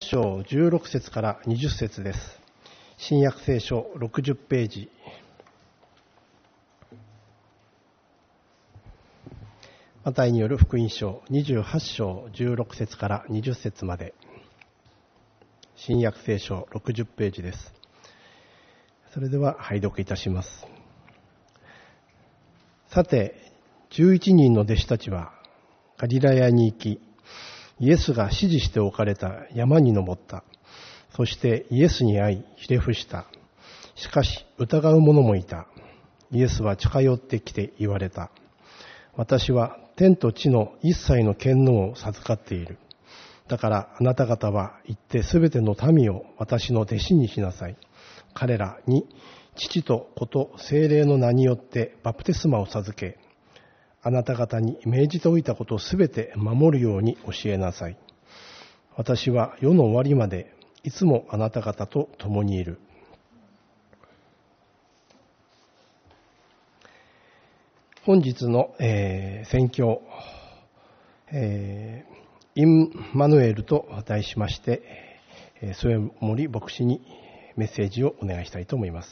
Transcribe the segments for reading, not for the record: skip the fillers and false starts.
章16節から20節です。新約聖書60ページ。マタイによる福音書28章16節から20節まで。新約聖書60ページです。それでは拝読いたします。さて、11人の弟子たちはガリラヤに行き、イエスが指示しておかれた山に登った。そしてイエスに会い、ひれ伏した。しかし疑う者もいた。イエスは近寄ってきて言われた。私は天と地の一切の権能を授かっている。だからあなた方は行ってすべての民を私の弟子にしなさい。彼らに父と子と聖霊の名によってバプテスマを授け、あなた方に命じておいたことをすべて守るように教えなさい。私は世の終わりまでいつもあなた方と共にいる。本日の、宣教、インマヌエルと題しまして、添森牧師にメッセージをお願いしたいと思います。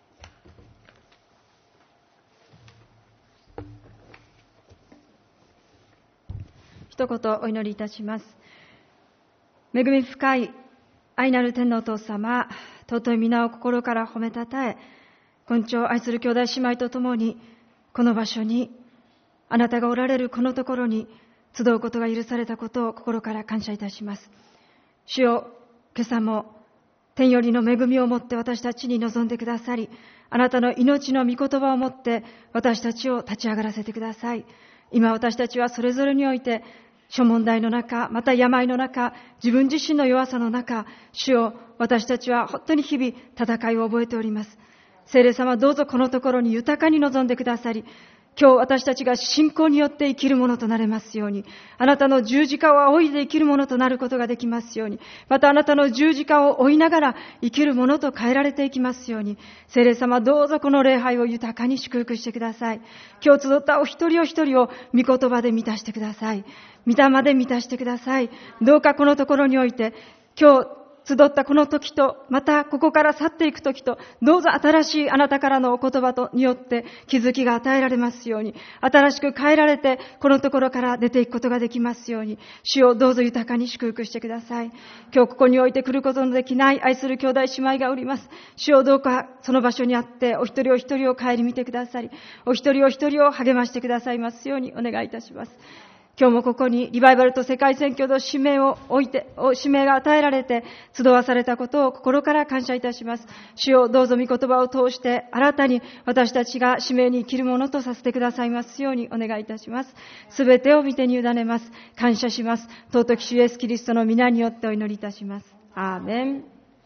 一言お祈りいたします。恵み深い愛なる天のお父様、尊い皆を心から褒めたたえ、今朝愛する兄弟姉妹と共にこの場所に、あなたがおられるこのところに集うことが許されたことを心から感謝いたします。主よ、今朝も天よりの恵みをもって私たちに臨んでくださり、あなたの命の御言葉をもって私たちを立ち上がらせてください。今私たちはそれぞれにおいて諸問題の中、また病の中、自分自身の弱さの中、主よ、私たちは本当に日々戦いを覚えております。聖霊様、どうぞこのところに豊かに臨んでくださり、今日私たちが信仰によって生きるものとなれますように、あなたの十字架を仰いで生きるものとなることができますように、またあなたの十字架を追いながら生きるものと変えられていきますように、聖霊様、どうぞこの礼拝を豊かに祝福してください。今日集ったお一人お一人を御言葉で満たしてください。御霊で満たしてください。どうかこのところにおいて、今日集ったこの時と、またここから去っていく時と、どうぞ新しいあなたからのお言葉によって気づきが与えられますように、新しく変えられてこのところから出ていくことができますように、主をどうぞ豊かに祝福してください。今日ここにおいて来ることのできない愛する兄弟姉妹がおります。主をどうかその場所にあってお一人お一人を顧みてくださり、お一人お一人を励ましてくださいますようにお願いいたします。今日もここにリバイバルと世界宣教の使命を置いて、使命が与えられて集わされたことを心から感謝いたします。主よ、どうぞ御言葉を通して新たに私たちが使命に生きるものとさせてくださいますようにお願いいたします。すべてを御手に委ねます。感謝します。尊き主イエスキリストの皆によってお祈りいたします。アーメン。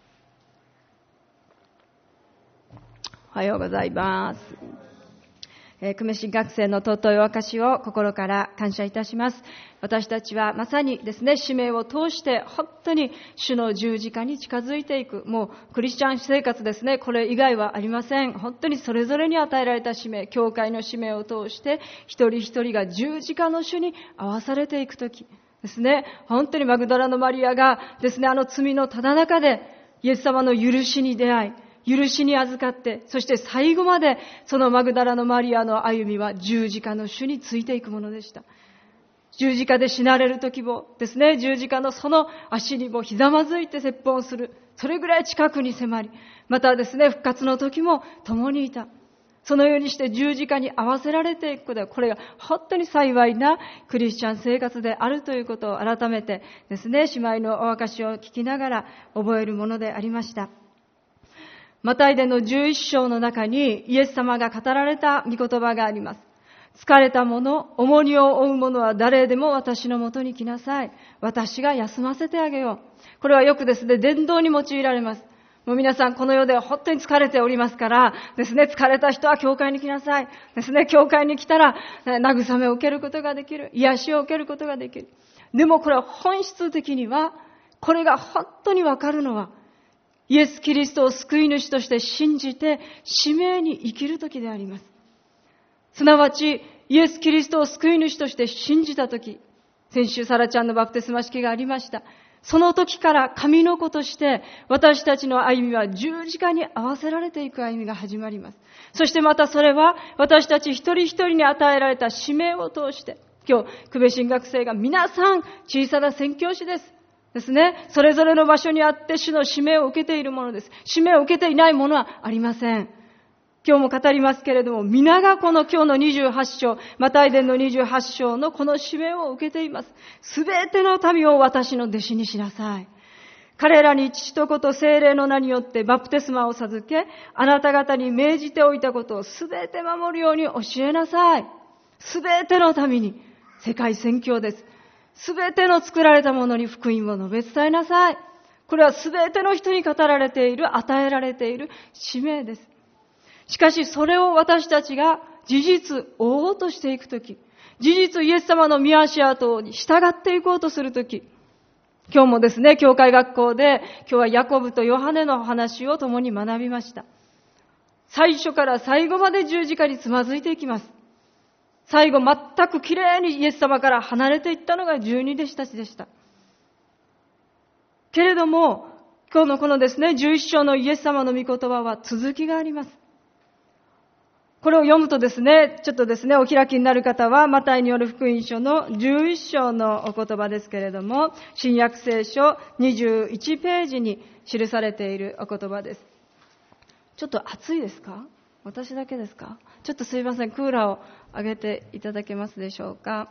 おはようございます。久米市学生の尊いお証しを心から感謝いたします。私たちはまさにですね、使命を通して本当に主の十字架に近づいていく、もうクリスチャン生活ですね、これ以外はありません。本当にそれぞれに与えられた使命、教会の使命を通して一人一人が十字架の主に合わされていくときですね、本当にマグダラのマリアがですね、あの罪のただ中でイエス様の許しに出会い、許しに預かって、そして最後までそのマグダラのマリアの歩みは十字架の主についていくものでした。十字架で死なれる時もですね、十字架のその足にもひざまずいて説法する。それぐらい近くに迫り、またですね、復活の時も共にいた。そのようにして十字架に合わせられていくことで、これが本当に幸いなクリスチャン生活であるということを改めてですね、姉妹のお証を聞きながら覚えるものでありました。マタイでの11章の中にイエス様が語られた御言葉があります。疲れた者、重荷を負う者は誰でも私のもとに来なさい。私が休ませてあげよう。これはよくですね、伝道に用いられます。もう皆さんこの世で本当に疲れておりますからですね、疲れた人は教会に来なさい。ですね、教会に来たら慰めを受けることができる。癒しを受けることができる。でもこれは本質的には、これが本当にわかるのは、イエス・キリストを救い主として信じて使命に生きるときであります。すなわちイエス・キリストを救い主として信じたとき、先週サラちゃんのバプテスマ式がありました。 その時から神の子として私たちの歩みは十字架に合わせられていく歩みが始まります。そしてまたそれは私たち一人一人に与えられた使命を通して、今日久米神学生が皆さん小さな宣教師ですね。それぞれの場所にあって主の使命を受けているものです。使命を受けていないものはありません。今日も語りますけれども、皆がこの今日の28章、マタイ伝の28章のこの使命を受けています。すべての民を私の弟子にしなさい。彼らに父と子と聖霊の名によってバプテスマを授け、あなた方に命じておいたことをすべて守るように教えなさい。すべての民に世界宣教です。すべての作られたものに福音を述べ伝えなさい。これはすべての人に語られている、与えられている使命です。しかしそれを私たちが事実追おうとしていくとき、事実イエス様の御足跡に従っていこうとするとき、今日もですね、教会学校で今日はヤコブとヨハネの話を共に学びました。最初から最後まで十字架につまずいていきます。最後全くきれいにイエス様から離れていったのが12弟子たちでした。けれども、今日のこのですね、11章のイエス様の御言葉は続きがあります。これを読むとですね、ちょっとですね、お開きになる方は、マタイによる福音書の11章のお言葉ですけれども、新約聖書21ページに記されているお言葉です。ちょっと暑いですか？私だけですか？ちょっとすいません、クーラーを上げていただけますでしょうか。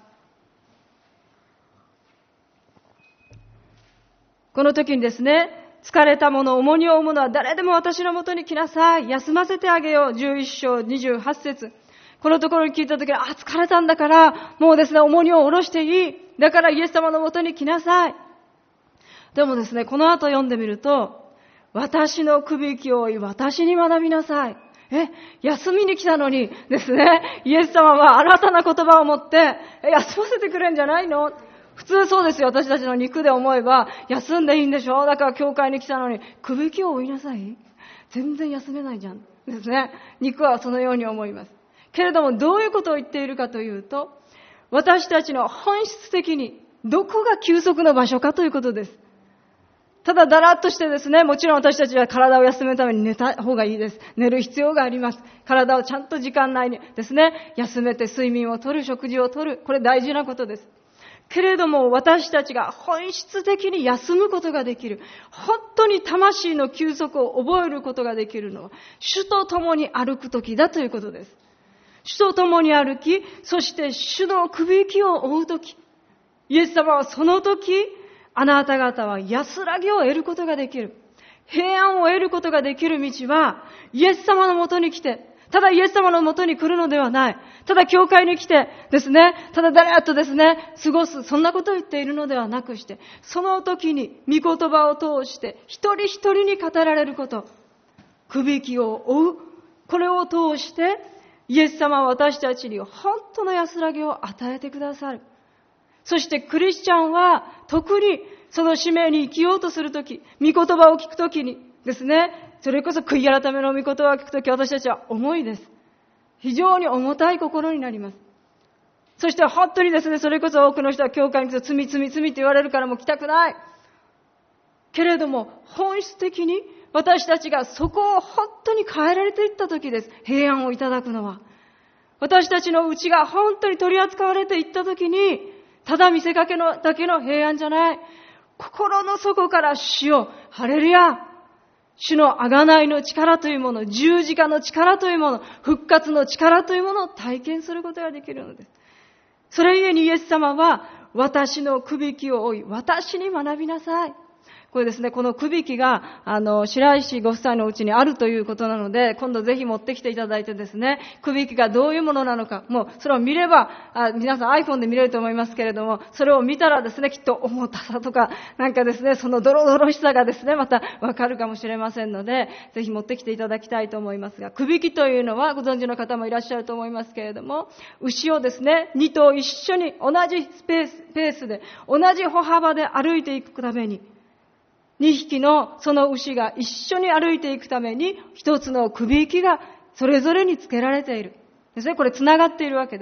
この時にですね、疲れた者、重荷を負う者は誰でも私のもとに来なさい。休ませてあげよう。11章28節。このところに聞いた時に、疲れたんだから、もうですね、重荷を下ろしていい。だからイエス様のもとに来なさい。でもですね、この後読んでみると、私のくびきを負い、私に学びなさい。休みに来たのにですね、イエス様は新たな言葉を持って、休ませてくれんじゃないの？普通そうですよ。私たちの肉で思えば、休んでいいんでしょ？だから教会に来たのに、くびきを負いなさい？全然休めないじゃん。ですね。肉はそのように思います。けれども、どういうことを言っているかというと、私たちの本質的に、どこが休息の場所かということです。ただだらっとしてですね、もちろん私たちは体を休めるために寝た方がいいです。寝る必要があります。体をちゃんと時間内にですね、休めて睡眠をとる、食事をとる。これ大事なことです。けれども私たちが本質的に休むことができる、本当に魂の休息を覚えることができるのは、主と共に歩くときだということです。主と共に歩き、そして主のくびきを追うとき、イエス様はそのとき、あなた方は安らぎを得ることができる。平安を得ることができる道は、イエス様のもとに来て、ただイエス様のもとに来るのではない。ただ教会に来てですね、ただだらっとですね、過ごす。そんなことを言っているのではなくして、その時に御言葉を通して一人一人に語られること。くびきを追う。これを通して、イエス様は私たちに本当の安らぎを与えてくださる。そしてクリスチャンは特にその使命に生きようとするとき、御言葉を聞くときにですね、それこそ悔い改めの御言葉を聞くとき、私たちは重いです。非常に重たい心になります。そして本当にですね、それこそ多くの人は教会に来ると罪って言われるからもう来たくない。けれども本質的に私たちがそこを本当に変えられていったときです。平安をいただくのは。私たちの内が本当に取り扱われていったときに、ただ見せかけのだけの平安じゃない。心の底から主よ、ハレルヤ。主の贖いの力というもの、十字架の力というもの、復活の力というものを体験することができるのです。それゆえにイエス様は、私のくびきを追い、私に学びなさい。これですね、このくびきが、白石ご夫妻のうちにあるということなので、今度ぜひ持ってきていただいてですね、くびきがどういうものなのか、もうそれを見れば、皆さん iPhone で見れると思いますけれども、それを見たらですね、きっと重たさとか、なんかですね、そのドロドロしさがですね、またわかるかもしれませんので、ぜひ持ってきていただきたいと思いますが、くびきというのはご存知の方もいらっしゃると思いますけれども、牛をですね、2頭一緒に同じペースで、同じ歩幅で歩いていくために、2匹のその牛が一緒に歩いていくために一つのくびきがそれぞれにつけられているですね。これつながっているわけです。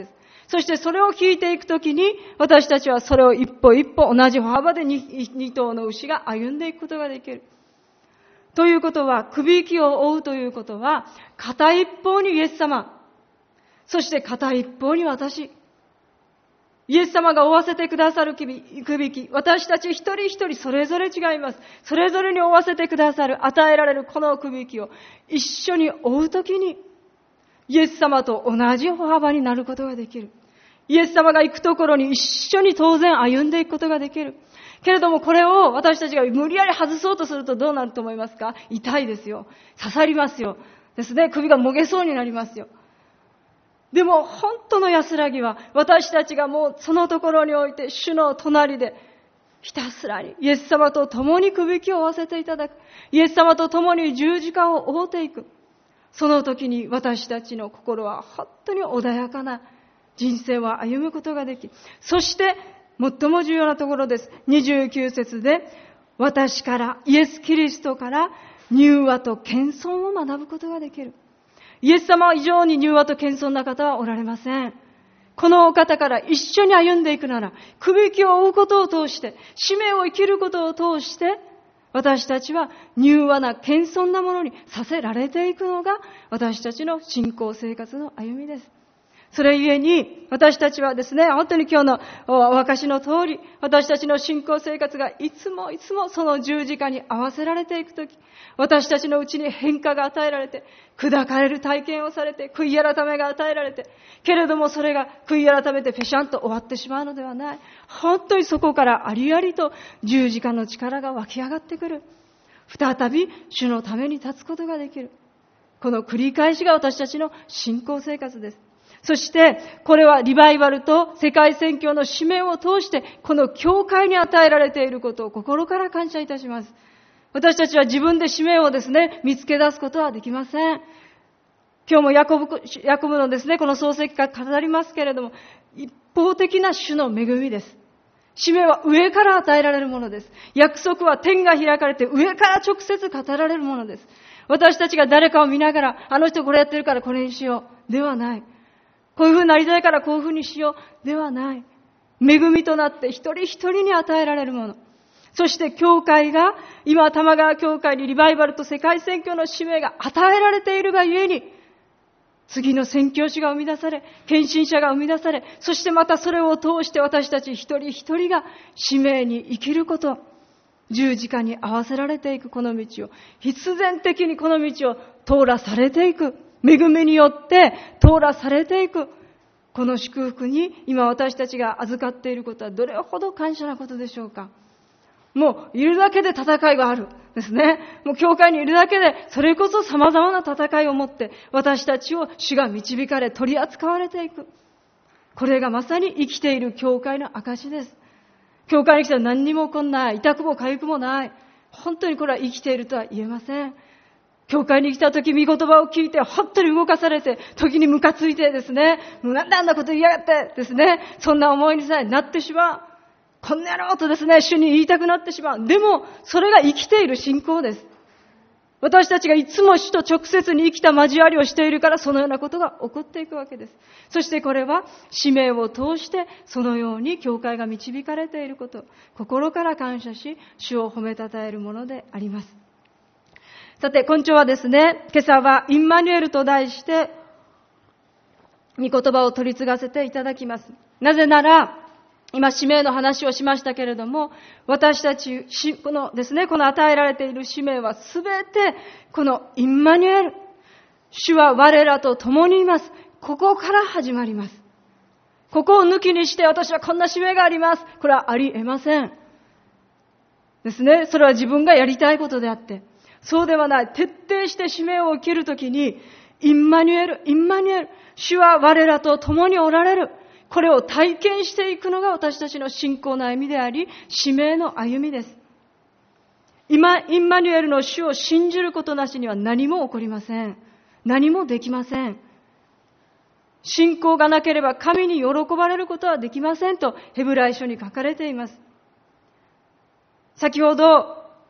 そしてそれを引いていくときに、私たちはそれを一歩一歩同じ歩幅で二頭の牛が歩んでいくことができる。ということは、首引きを追うということは、片一方にイエス様、そして片一方に私。イエス様が追わせてくださる首引き、私たち一人一人それぞれ違います。それぞれに追わせてくださる、与えられるこの首引きを一緒に追うときに、イエス様と同じ歩幅になることができる。イエス様が行くところに一緒に当然歩んでいくことができる。けれどもこれを私たちが無理やり外そうとするとどうなると思いますか？痛いですよ。刺さりますよ。ですね。首がもげそうになりますよ。でも本当の安らぎは私たちがもうそのところにおいて主の隣でひたすらにイエス様と共に首引きを追わせていただく。イエス様と共に十字架を追っていく。その時に私たちの心は本当に穏やかな人生を歩むことができ、そして最も重要なところです。29節で、私から、イエス・キリストから柔和と謙遜を学ぶことができる。イエス様以上に柔和と謙遜な方はおられません。このお方から一緒に歩んでいくなら、首引きを追うことを通して、使命を生きることを通して、私たちは柔和な謙遜なものにさせられていくのが私たちの信仰生活の歩みです。それゆえに私たちはですね、本当に今日のお証の通り、私たちの信仰生活がいつもその十字架に合わせられていくとき、私たちのうちに変化が与えられて、砕かれる体験をされて、悔い改めが与えられて、けれどもそれが悔い改めてペシャンと終わってしまうのではない。本当にそこからありありと十字架の力が湧き上がってくる。再び主のために立つことができる。この繰り返しが私たちの信仰生活です。そして、これはリバイバルと世界宣教の使命を通して、この教会に与えられていることを心から感謝いたします。私たちは自分で使命をですね、見つけ出すことはできません。今日もヤコブのですね、この漱石から語りますけれども、一方的な主の恵みです。使命は上から与えられるものです。約束は天が開かれて上から直接語られるものです。私たちが誰かを見ながら、あの人これやってるからこれにしよう。ではない。こういう風になりたいからこういう風にしようではない。恵みとなって一人一人に与えられるもの。そして教会が、今玉川教会にリバイバルと世界宣教の使命が与えられているがゆえに、次の宣教師が生み出され、献身者が生み出され、そしてまたそれを通して私たち一人一人が使命に生きること、十字架に合わせられていくこの道を、必然的にこの道を通らされていく。恵みによって通らされていく。この祝福に今私たちが預かっていることはどれほど感謝なことでしょうか。もういるだけで戦いがあるですね。もう教会にいるだけでそれこそ様々な戦いをもって私たちを主が導かれ取り扱われていく。これがまさに生きている教会の証です。教会に来たら何にも起こんない。痛くも痒くもない。本当にこれは生きているとは言えません。教会に来た時、御言葉を聞いて、本当に動かされて、時にムカついてですね、もうなんであんなこと言いやがってですね、そんな思いにさえなってしまう。こんな野郎とですね、主に言いたくなってしまう。でも、それが生きている信仰です。私たちがいつも主と直接に生きた交わりをしているから、そのようなことが起こっていくわけです。そしてこれは、使命を通して、そのように教会が導かれていること、心から感謝し、主を褒めたたえるものであります。さて、今朝はですね、今朝はインマニュエルと題して、御言葉を取り継がせていただきます。なぜなら、今使命の話をしましたけれども、私たち、このですね、この与えられている使命はすべて、このインマニュエル、主は我らと共にいます。ここから始まります。ここを抜きにして私はこんな使命があります。これはありえません。ですね、それは自分がやりたいことであって、そうではない。徹底して使命を生きるときに、インマニュエル、主は我らと共におられる。これを体験していくのが私たちの信仰の歩みであり、使命の歩みです。インマニュエルの主を信じることなしには何も起こりません。何もできません。信仰がなければ神に喜ばれることはできませんとヘブライ書に書かれています。先ほど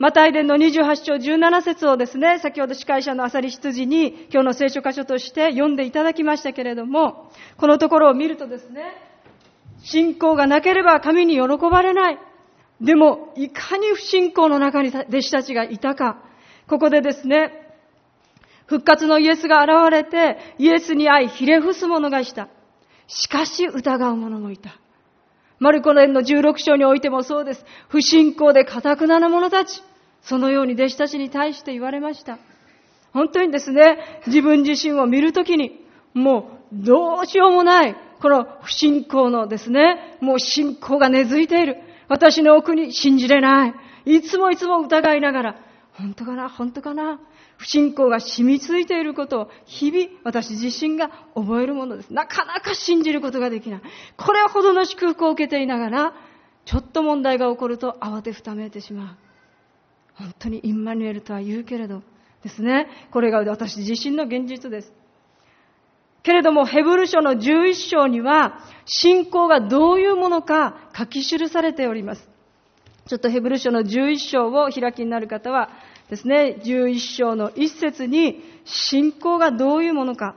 マタイ伝の28章17節をですね、先ほど司会者の浅利羊に今日の聖書箇所として読んでいただきましたけれども、このところを見るとですね、信仰がなければ神に喜ばれない。でも、いかに不信仰の中に弟子たちがいたか。ここでですね、復活のイエスが現れて、イエスに会いひれ伏す者がした。しかし疑う者もいた。マルコ伝の16章においてもそうです。不信仰で堅な者たち。そのように弟子たちに対して言われました。本当にですね、自分自身を見るときに、もうどうしようもない、この不信仰のですね、もう信仰が根付いている。私の奥に信じれない。いつも疑いながら、本当かな。不信仰が染みついていることを日々私自身が覚えるものです。なかなか信じることができない。これほどの祝福を受けていながら、ちょっと問題が起こると慌てふためいてしまう。本当にインマニュエルとは言うけれどですね、これが私自身の現実です。けれどもヘブル書の11章には信仰がどういうものか書き記されております。ちょっとヘブル書の11章をお開きになる方はですね、11章の1節に信仰がどういうものか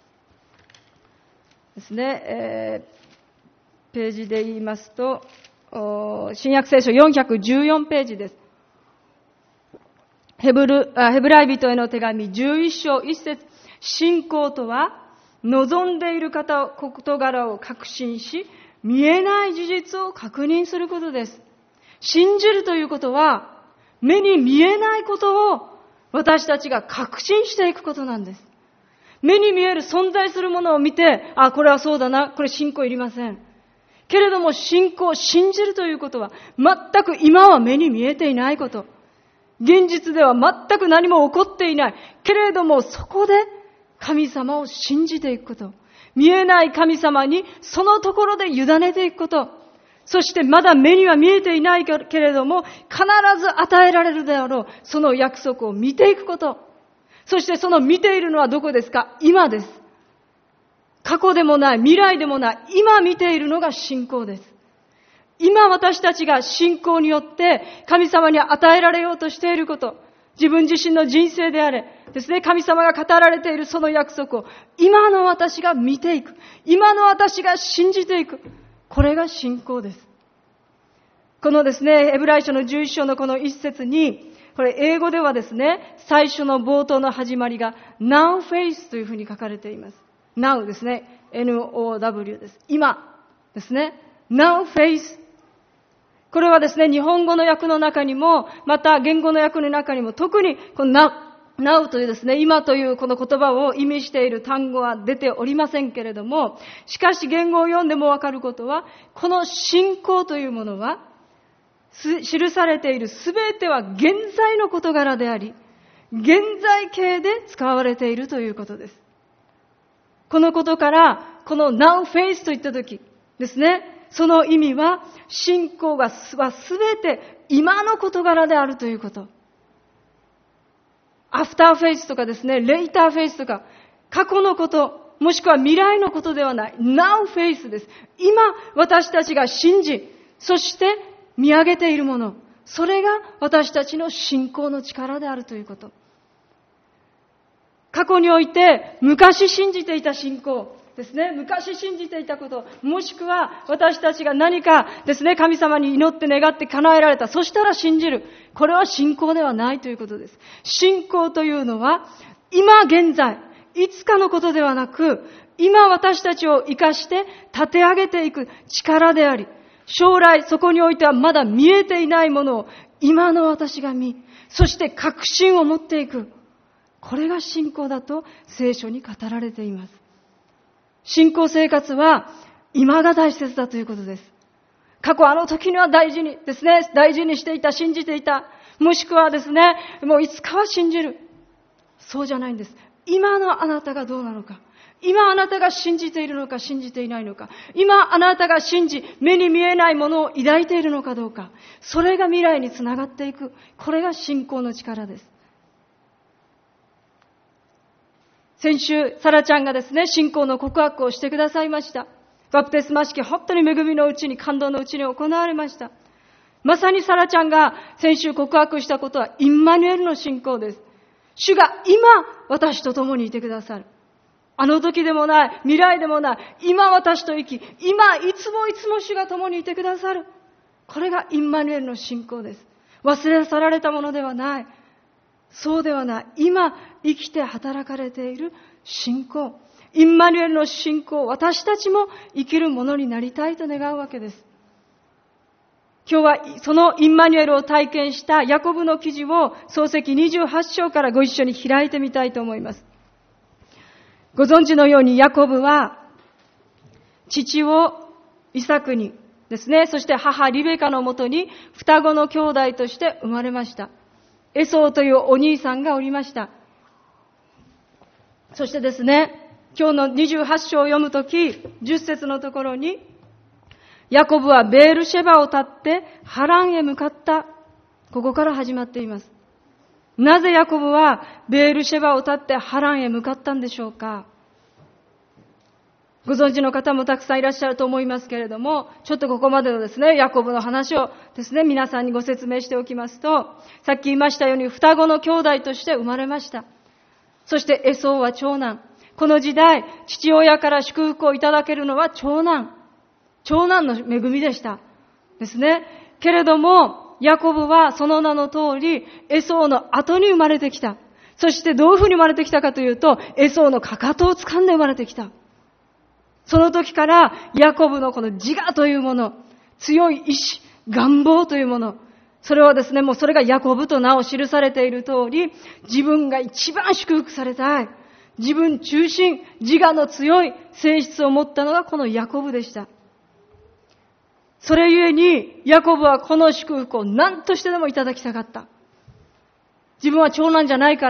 ですね、ページで言いますと、新約聖書414ページです。ヘブライ人への手紙11章1節、信仰とは望んでいる事柄を確信し、見えない事実を確認することです。信じるということは、目に見えないことを私たちが確信していくことなんです。目に見える存在するものを見て、あ、これはそうだな、これ信仰いりません。けれども信じるということは、全く今は目に見えていないこと。現実では全く何も起こっていない。けれどもそこで神様を信じていくこと。見えない神様にそのところで委ねていくこと。そしてまだ目には見えていないけれども必ず与えられるであろうその約束を見ていくこと。そしてその見ているのはどこですか？今です。過去でもない、未来でもない、今見ているのが信仰です。今私たちが信仰によって神様に与えられようとしていること、自分自身の人生であれですね、神様が語られているその約束を今の私が見ていく、今の私が信じていく、これが信仰です。このですね、ヘブライ書の11章のこの一節に、これ英語ではですね、最初の冒頭の始まりが Now Faith というふうに書かれています。Now ですね、N-O-W です。今ですね、Now Faith。これはですね、日本語の訳の中にも、また言語の訳の中にも、特にこの Now というですね、今というこの言葉を意味している単語は出ておりませんけれども、しかし言語を読んでもわかることは、この信仰というものは、記されているすべては現在の事柄であり、現在形で使われているということです。このことから、この Now Faith といったときですね、その意味は、信仰はすべて今の事柄であるということ。アフターフェイスとかですね、レイターフェイスとか、過去のこと、もしくは未来のことではない。Now フェイスです。今、私たちが信じ、そして見上げているもの、それが私たちの信仰の力であるということ。過去において、昔信じていた信仰ですね、昔信じていたこと、もしくは私たちが何かですね、神様に祈って願って叶えられた。そしたら信じる。これは信仰ではないということです。信仰というのは、今現在、いつかのことではなく、今私たちを生かして立て上げていく力であり、将来そこにおいてはまだ見えていないものを今の私が見、そして確信を持っていく。これが信仰だと聖書に語られています。信仰生活は今が大切だということです。過去あの時には大事にですね、大事にしていた、信じていた。もしくはですね、もういつかは信じる。そうじゃないんです。今のあなたがどうなのか。今あなたが信じているのか信じていないのか。今あなたが信じ、目に見えないものを抱いているのかどうか。それが未来につながっていく。これが信仰の力です。先週、サラちゃんがですね、信仰の告白をしてくださいました。バプテスマ式、本当に恵みのうちに、感動のうちに行われました。 まさにサラちゃんが先週告白したことはインマニュエルの信仰です。主が今私と共にいてくださる。あの時でもない、未来でもない、今私と生き、今いつも主が共にいてくださる。これがインマニュエルの信仰です。忘れ去られたものではない。そうではない。今生きて働かれている信仰。インマニュエルの信仰、私たちも生きるものになりたいと願うわけです。今日はそのインマニュエルを体験したヤコブの記事を創世記28章からご一緒に開いてみたいと思います。ご存知のようにヤコブは父をイサクにですね、そして母リベカのもとに双子の兄弟として生まれました。エソーというお兄さんがおりました。そしてですね、今日の28章を読むとき、10節のところに、ヤコブはベールシェバを立ってハランへ向かった。ここから始まっています。なぜヤコブはベールシェバを立ってハランへ向かったんでしょうか。ご存知の方もたくさんいらっしゃると思いますけれども、ちょっとここまでのですね、ヤコブの話をですね、皆さんにご説明しておきますと、さっき言いましたように双子の兄弟として生まれました。そしてエソーは長男。この時代、父親から祝福をいただけるのは長男の恵みでした。ですね。けれども、ヤコブはその名の通り、エソーの後に生まれてきた。そしてどういうふうに生まれてきたかというと、エソーのかかとを掴んで生まれてきた。その時から、ヤコブのこの自我というもの、強い意志、願望というもの、それはですね、もうそれがヤコブと名を記されている通り、自分が一番祝福されたい。自分中心、自我の強い性質を持ったのがこのヤコブでした。それゆえに、ヤコブはこの祝福を何としてでもいただきたかった。自分は長男じゃないから、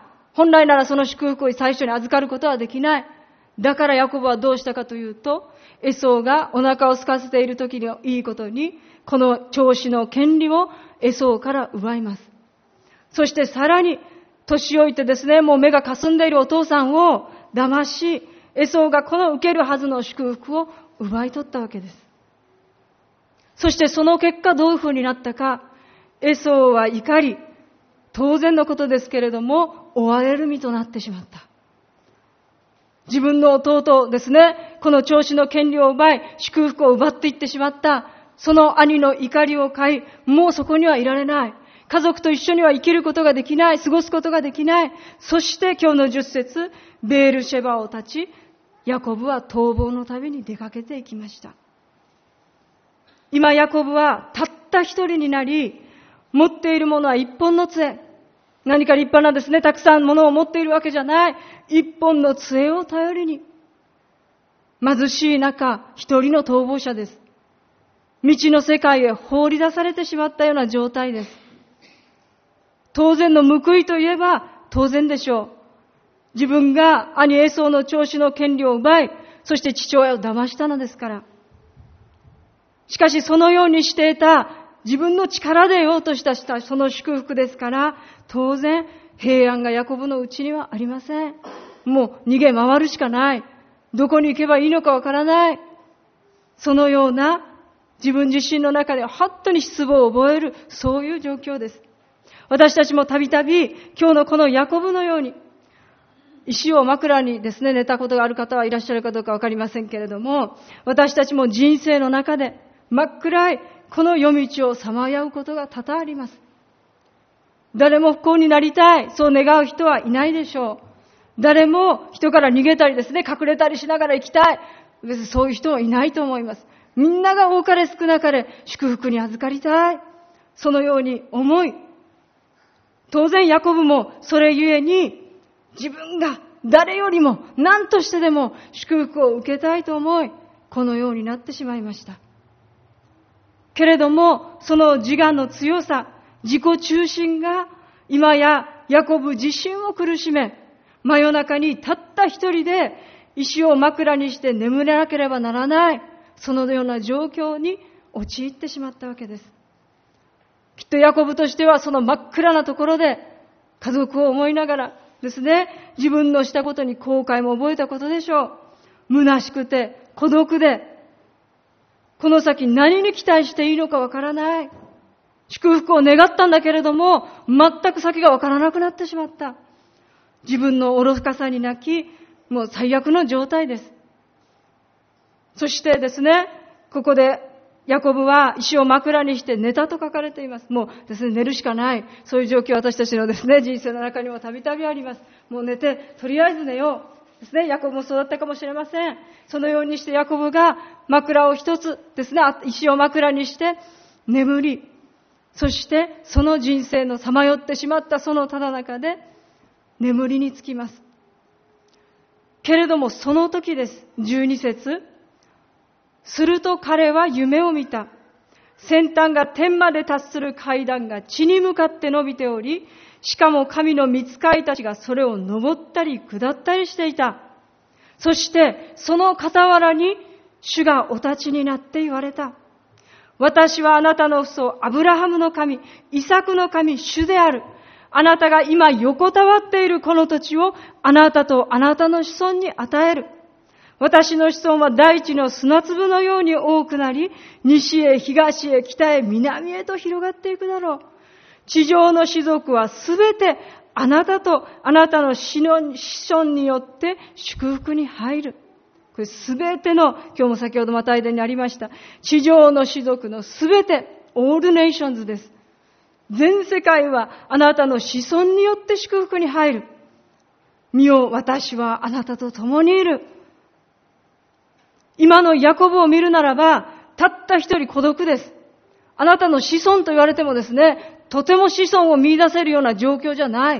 本来ならその祝福を最初に預かることはできない。だからヤコブはどうしたかというと、エソーがお腹を空かせている時にいいことに、この長子の権利をエソーから奪います。そしてさらに、年老いてですね、もう目が霞んでいるお父さんを騙し、エソーがこの受けるはずの祝福を奪い取ったわけです。そしてその結果どういうふうになったか、エソーは怒り、当然のことですけれども、追われる身となってしまった。自分の弟ですね、この長子の権利を奪い、祝福を奪っていってしまった。その兄の怒りを買い、もうそこにはいられない。家族と一緒には生きることができない、過ごすことができない。そして今日の10節、ベールシェバを立ち、ヤコブは逃亡の旅に出かけていきました。今ヤコブはたった一人になり、持っているものは一本の杖。何か立派なですね、たくさんものを持っているわけじゃない。一本の杖を頼りに。貧しい中、一人の逃亡者です。未知の世界へ放り出されてしまったような状態です。当然の報いといえば当然でしょう。自分が兄エソーの長子の権利を奪い、そして父親を騙したのですから。しかしそのようにしていた自分の力で得ようとしたその祝福ですから、当然平安がヤコブのうちにはありません。もう逃げ回るしかない。どこに行けばいいのかわからない。そのような自分自身の中で本当に失望を覚える、そういう状況です。私たちもたびたび今日のこのヤコブのように、石を枕にですね、寝たことがある方はいらっしゃるかどうかわかりませんけれども、私たちも人生の中で真っ暗いこの夜道をさまようことが多々あります。誰も不幸になりたい、そう願う人はいないでしょう。誰も人から逃げたりですね、隠れたりしながら生きたい、別にそういう人はいないと思います。みんなが多かれ少なかれ祝福に預かりたい、そのように思い、当然ヤコブもそれゆえに自分が誰よりも何としてでも祝福を受けたいと思い、このようになってしまいました。けれどもその自我の強さ、自己中心が今やヤコブ自身を苦しめ、真夜中にたった一人で石を枕にして眠れなければならない、そのような状況に陥ってしまったわけです。きっとヤコブとしてはその真っ暗なところで家族を思いながらですね、自分のしたことに後悔も覚えたことでしょう。虚しくて孤独で、この先何に期待していいのかわからない。 祝福を願ったんだけれども、全く先がわからなくなってしまった。自分の愚かさに泣き、もう最悪の状態です。そしてですね、ここでヤコブは石を枕にして寝たと書かれています。もうですね、寝るしかない。そういう状況は私たちのですね、人生の中にもたびたびあります。もう寝て、とりあえず寝よう。ですね、ヤコブもそうだったかもしれません。そのようにしてヤコブが枕を一つですね、石を枕にして眠り、そしてその人生のさまよってしまったそのただ中で眠りにつきます。けれどもその時です。12節。すると彼は夢を見た。先端が天まで達する階段が地に向かって伸びており、しかも神の御使いたちがそれを登ったり下ったりしていた。そしてその傍らに主がお立ちになって言われた。私はあなたの父祖アブラハムの神、イサクの神、主である。あなたが今横たわっているこの土地をあなたとあなたの子孫に与える。私の子孫は大地の砂粒のように多くなり、西へ東へ北へ南へと広がっていくだろう。地上の士族はすべてあなたとあなたの子孫によって祝福に入る。これすべての、今日も先ほどまた間にありました。地上の士族のすべて、オールネーションズです。全世界はあなたの子孫によって祝福に入る。見よ、私はあなたと共にいる。今のヤコブを見るならば、たった一人孤独です。あなたの子孫と言われてもですね、とても子孫を見出せるような状況じゃない。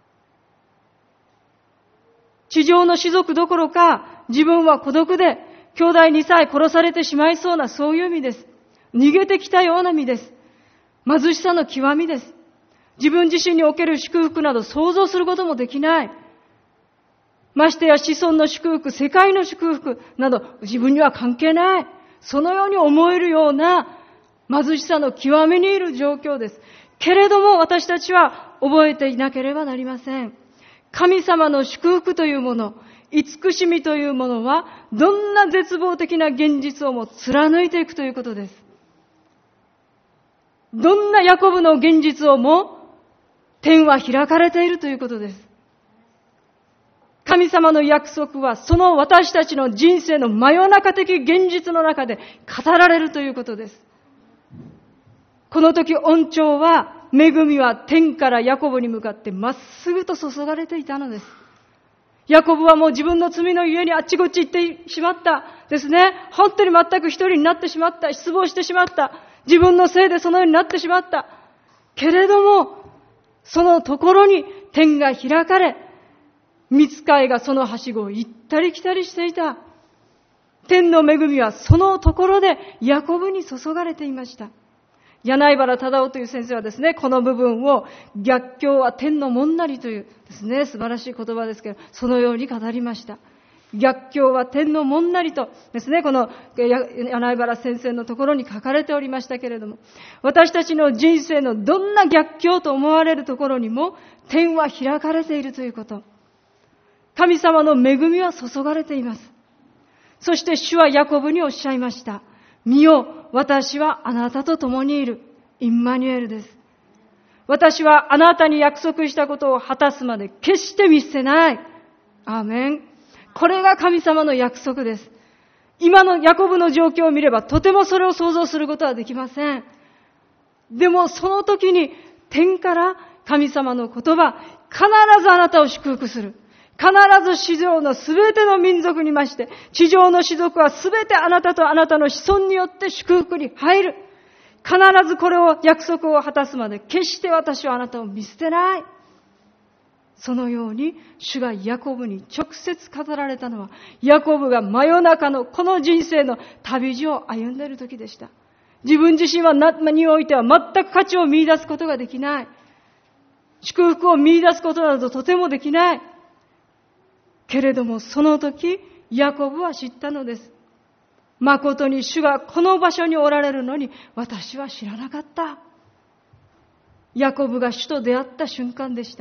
地上の士族どころか、自分は孤独で、兄弟にさえ殺されてしまいそうな、そういう意味です。逃げてきたような意味です。貧しさの極みです。自分自身における祝福など想像することもできない。ましてや子孫の祝福、世界の祝福など自分には関係ない。そのように思えるような貧しさの極みにいる状況です。けれども私たちは覚えていなければなりません。神様の祝福というもの、慈しみというものはどんな絶望的な現実をも貫いていくということです。どんなヤコブの現実をも天は開かれているということです。神様の約束はその私たちの人生の真夜中的現実の中で語られるということです。この時恩寵は、恵みは天からヤコブに向かってまっすぐと注がれていたのです。ヤコブはもう自分の罪のゆえにあっちこっち行ってしまったですね。本当に全く一人になってしまった。失望してしまった。自分のせいでそのようになってしまった。けれども、そのところに天が開かれ、御使いがそのはしごを行ったり来たりしていた。天の恵みはそのところでヤコブに注がれていました。柳原忠夫という先生はですね、この部分を逆境は天の門なりというですね、素晴らしい言葉ですけど、そのように語りました。逆境は天の門なりとですね、この柳原先生のところに書かれておりましたけれども、私たちの人生のどんな逆境と思われるところにも天は開かれているということ。神様の恵みは注がれています。そして主はヤコブにおっしゃいました。見よ、私はあなたと共にいる。インマニュエルです。私はあなたに約束したことを果たすまで決して見捨てない。アーメン。これが神様の約束です。今のヤコブの状況を見ればとてもそれを想像することはできません。でもその時に天から神様の言葉、必ずあなたを祝福する。必ず地上のすべての民族にまして、地上の士族はすべてあなたとあなたの子孫によって祝福に入る。必ずこれを約束を果たすまで、決して私はあなたを見捨てない。そのように主がヤコブに直接語られたのは、ヤコブが真夜中のこの人生の旅路を歩んでいる時でした。自分自身はにおいては全く価値を見出すことができない。祝福を見出すことなどとてもできない。けれどもその時、ヤコブは知ったのです。誠に主がこの場所におられるのに私は知らなかった。ヤコブが主と出会った瞬間でした。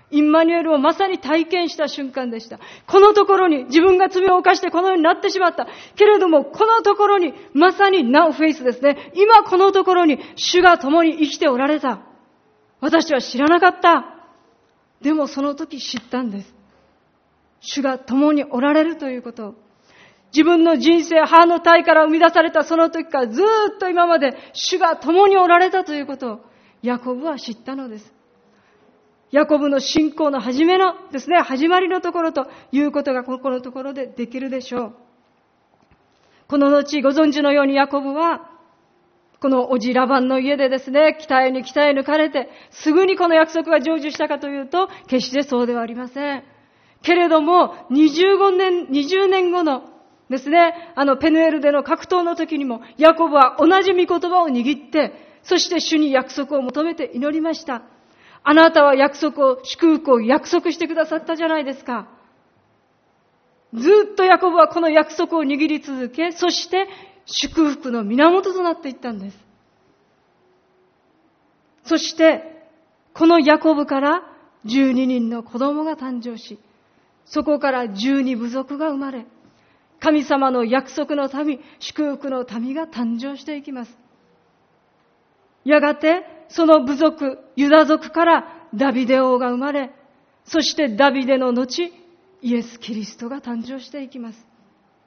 インマニュエルをまさに体験した瞬間でした。このところに自分が罪を犯してこのようになってしまった。けれども、このところにまさにナウフェイスですね。今このところに主が共に生きておられた。私は知らなかった。でもその時知ったんです。主が共におられるということを。自分の人生、母の胎から生み出されたその時からずっと今まで主が共におられたということをヤコブは知ったのです。ヤコブの信仰の始まりのところということがここのところでできるでしょう。この後ご存知のようにヤコブはこのおじラバンの家で北へ抜かれてすぐにこの約束が成就したかというと決してそうではありません。けれども20年後のペヌエルでの格闘の時にもヤコブは同じ御言葉を握ってそして主に約束を求めて祈りました。あなたは祝福を約束してくださったじゃないですか。ずっとヤコブはこの約束を握り続け、そして祝福の源となっていったんです。そしてこのヤコブから12人の子供が誕生し、そこから12部族が生まれ、神様の約束の民、祝福の民が誕生していきます。やがてその部族、ユダ族からダビデ王が生まれ、そしてダビデの後、イエス・キリストが誕生していきます。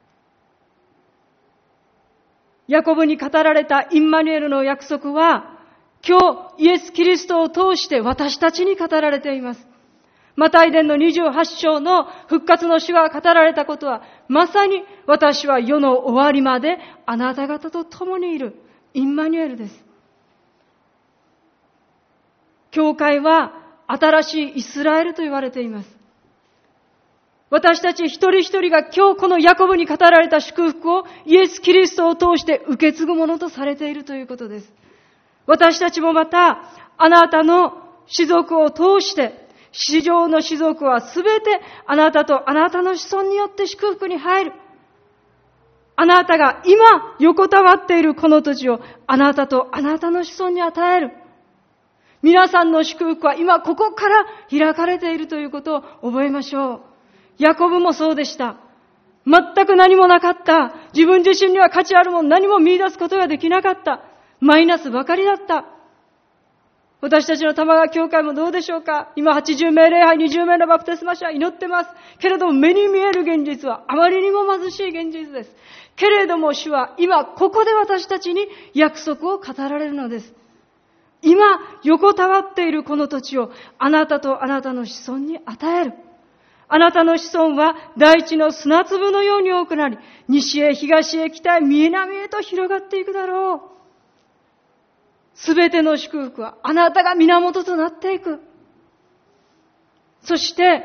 ヤコブに語られたインマニュエルの約束は、今日イエス・キリストを通して私たちに語られています。マタイ伝の28章の復活の主が語られたことは、まさに私は世の終わりまであなた方と共にいるインマニュエルです。教会は新しいイスラエルと言われています。私たち一人一人が今日このヤコブに語られた祝福をイエス・キリストを通して受け継ぐものとされているということです。私たちもまたあなたの子族を通して地上の子族はすべてあなたとあなたの子孫によって祝福に入る。あなたが今横たわっているこの土地をあなたとあなたの子孫に与える。皆さんの祝福は今ここから開かれているということを覚えましょう。ヤコブもそうでした。全く何もなかった。自分自身には価値あるもの何も見出すことができなかった。マイナスばかりだった。私たちの玉川教会もどうでしょうか。今80名礼拝、20名のバプテスマ者は祈ってます。けれども目に見える現実はあまりにも貧しい現実です。けれども主は今ここで私たちに約束を語られるのです。今横たわっているこの土地をあなたとあなたの子孫に与える。あなたの子孫は大地の砂粒のように多くなり、西へ東へ北へ南へと広がっていくだろう。すべての祝福はあなたが源となっていく。そして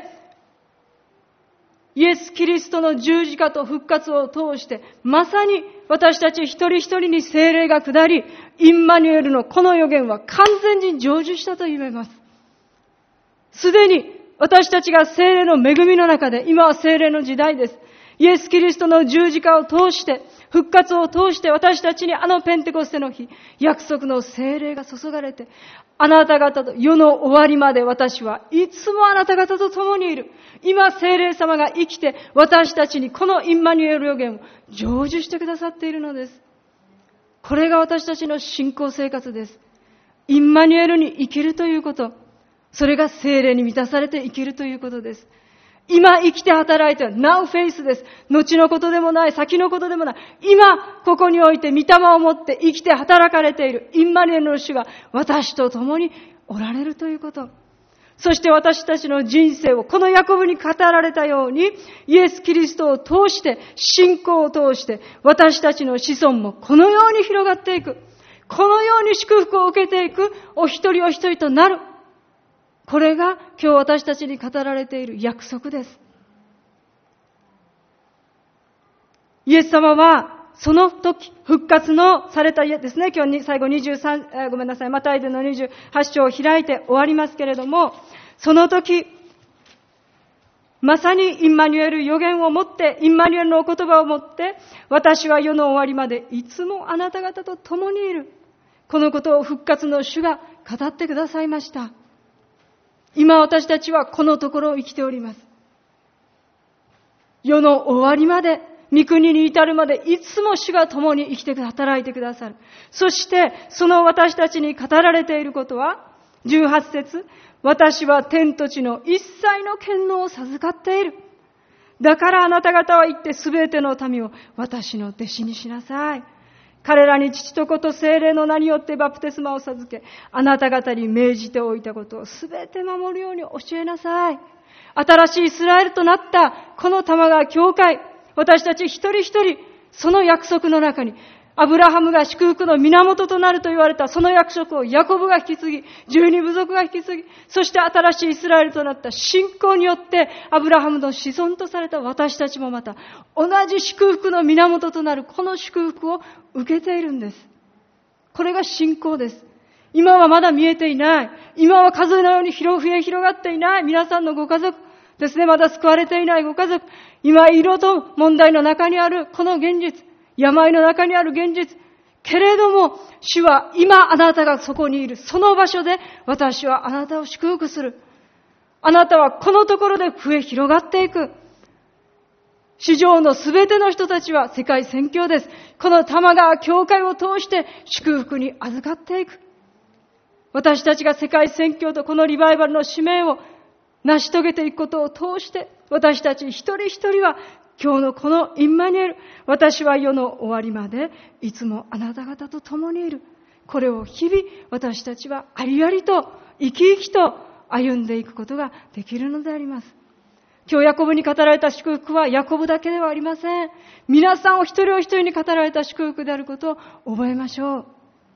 イエス・キリストの十字架と復活を通してまさに私たち一人一人に聖霊が下り、インマニュエルのこの予言は完全に成就したと言えます。すでに私たちが聖霊の恵みの中で、今は聖霊の時代です。イエス・キリストの十字架を通して、復活を通して私たちにあのペンテコステの日、約束の聖霊が注がれて、あなた方と世の終わりまで私はいつもあなた方と共にいる。今聖霊様が生きて私たちにこのインマニュエル予言を成就してくださっているのです。これが私たちの信仰生活です。インマニュエルに生きるということ。それが聖霊に満たされて生きるということです。今生きて働いては Now Faith です。後のことでもない、先のことでもない。今ここにおいて御霊を持って生きて働かれているインマニュエルの主が私と共におられるということ。そして私たちの人生をこのヤコブに語られたようにイエス・キリストを通して信仰を通して私たちの子孫もこのように広がっていく。このように祝福を受けていくお一人お一人となる。これが今日私たちに語られている約束です。イエス様はその時復活のされたですね、今日最後マタイでの28章を開いて終わりますけれども、その時まさにインマニュエル予言を持って、インマニュエルのお言葉を持って、私は世の終わりまでいつもあなた方と共にいる。このことを復活の主が語ってくださいました。イ今私たちはこのところを生きております。世の終わりまで、御国に至るまで、いつも主が共に生きて働いてくださる。そして、その私たちに語られていることは、18節、私は天と地の一切の権能を授かっている。だからあなた方は言ってすべての民を私の弟子にしなさい。彼らに父と子と聖霊の名によってバプテスマを授け、あなた方に命じておいたことをすべて守るように教えなさい。新しいイスラエルとなったこの玉川教会、私たち一人一人、その約束の中に、アブラハムが祝福の源となると言われたその約束をヤコブが引き継ぎ、12部族が引き継ぎ、そして新しいイスラエルとなった信仰によってアブラハムの子孫とされた私たちもまた同じ祝福の源となるこの祝福を受けているんです。これが信仰です。今はまだ見えていない。今は風のように増え広がっていない皆さんのご家族ですね。まだ救われていないご家族。今色と問題の中にあるこの現実。病の中にある現実。けれども、主は今あなたがそこにいる。その場所で私はあなたを祝福する。あなたはこのところで増え広がっていく。地上のすべての人たちは世界宣教です。この玉川教会を通して祝福に預かっていく。私たちが世界宣教とこのリバイバルの使命を成し遂げていくことを通して、私たち一人一人は今日のこのインマニュエル、私は世の終わりまでいつもあなた方と共にいる。これを日々私たちはありありと生き生きと歩んでいくことができるのであります。今日ヤコブに語られた祝福はヤコブだけではありません。皆さんお一人お一人に語られた祝福であることを覚えましょう。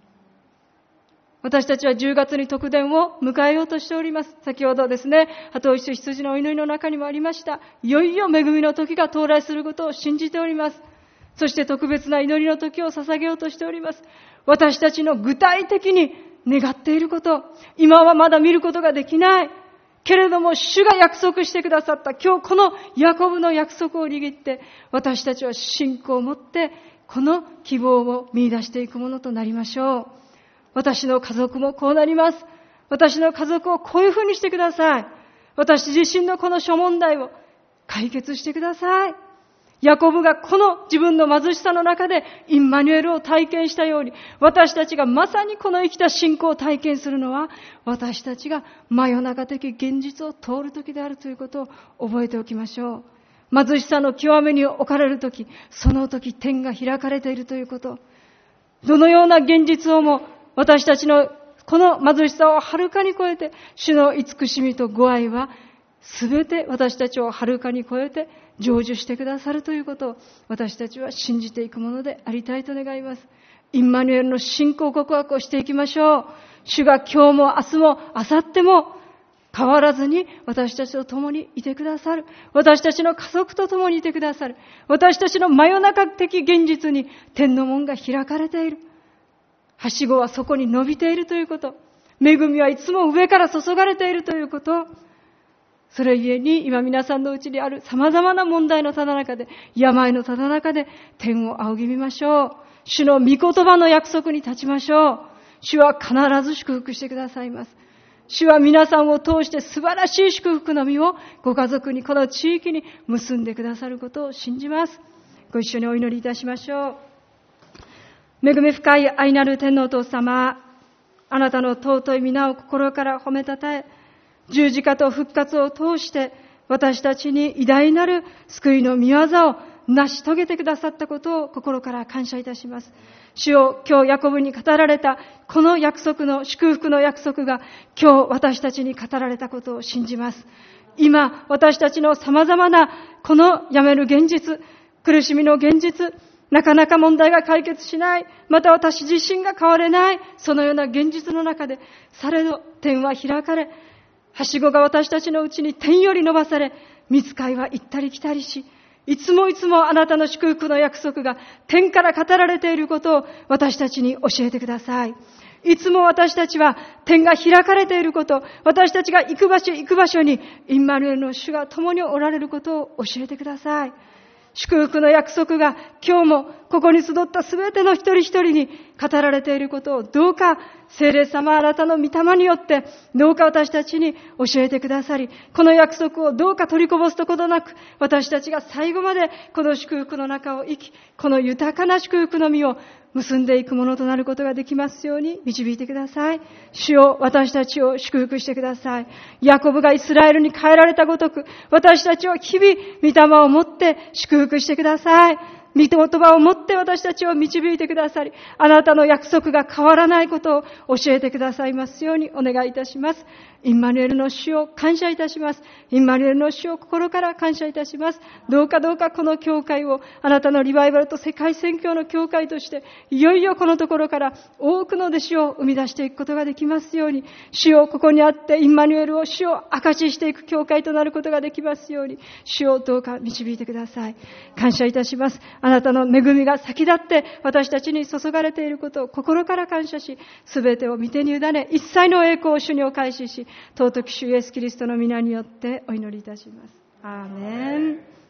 私たちは10月に特典を迎えようとしております。先ほどですね、鳩石羊のお祈りの中にもありました。いよいよ恵みの時が到来することを信じております。そして特別な祈りの時を捧げようとしております。私たちの具体的に願っていること、今はまだ見ることができない。けれども主が約束してくださった今日このヤコブの約束を握って、私たちは信仰を持ってこの希望を見出していくものとなりましょう。私の家族もこうなります。私の家族をこういうふうにしてください。私自身のこの諸問題を解決してください。ヤコブがこの自分の貧しさの中でインマニュエルを体験したように、私たちがまさにこの生きた信仰を体験するのは、私たちが真夜中的現実を通る時であるということを覚えておきましょう。貧しさの極めに置かれる時、その時天が開かれているということ。どのような現実をも私たちのこの貧しさをはるかに超えて、主の慈しみとご愛はすべて私たちをはるかに超えて成就してくださるということを私たちは信じていくものでありたいと願います。インマニュエルの信仰告白をしていきましょう。主が今日も明日も明後日も変わらずに私たちと共にいてくださる。私たちの家族と共にいてくださる。私たちの真夜中的現実に天の門が開かれている。はしごはそこに伸びているということ。恵みはいつも上から注がれているということ。それゆえに今皆さんのうちにある様々な問題のただ中で、病のただ中で天を仰ぎ見ましょう。主の御言葉の約束に立ちましょう。主は必ず祝福してくださいます。主は皆さんを通して素晴らしい祝福の実をご家族にこの地域に結んでくださることを信じます。ご一緒にお祈りいたしましょう。恵み深い愛なる天のお父様、あなたの尊い皆を心から褒めたたえ、十字架と復活を通して私たちに偉大なる救いの御業を成し遂げてくださったことを心から感謝いたします。主よ、今日ヤコブに語られたこの約束の祝福の約束が今日私たちに語られたことを信じます。今私たちの様々なこのやめる現実、苦しみの現実、なかなか問題が解決しない、また私自身が変われない、そのような現実の中で、されど天は開かれ、はしごが私たちのうちに天より伸ばされ、御使いは行ったり来たりし、いつもいつもあなたの祝福の約束が天から語られていることを私たちに教えてください。いつも私たちは天が開かれていること、私たちが行く場所行く場所にインマヌエルの主が共におられることを教えてください。祝福の約束が今日もここに集ったすべての一人一人に語られていることをどうか聖霊様あなたの御霊によってどうか私たちに教えてくださり、この約束をどうか取りこぼすことなく、私たちが最後までこの祝福の中を生き、この豊かな祝福の実を結んでいくものとなることができますように導いてください。主よ、私たちを祝福してください。ヤコブがイスラエルに帰られたごとく、私たちを日々御霊を持って祝福してください。御言葉を持って私たちを導いてくださり、あなたの約束が変わらないことを教えてくださいますようにお願いいたします。インマヌエルの主を感謝いたします。インマヌエルの主を心から感謝いたします。どうかこの教会をあなたのリバイバルと世界宣教の教会として、いよいよこのところから多くの弟子を生み出していくことができますように、主をここにあってインマヌエルを主を証ししていく教会となることができますように、主をどうか導いてください。感謝いたします。あなたの恵みが先立って私たちに注がれていることを心から感謝し、すべてを御手に委ね、一切の栄光を主にお返しし、尊き主イエスキリストの皆によってお祈りいたします。アーメン。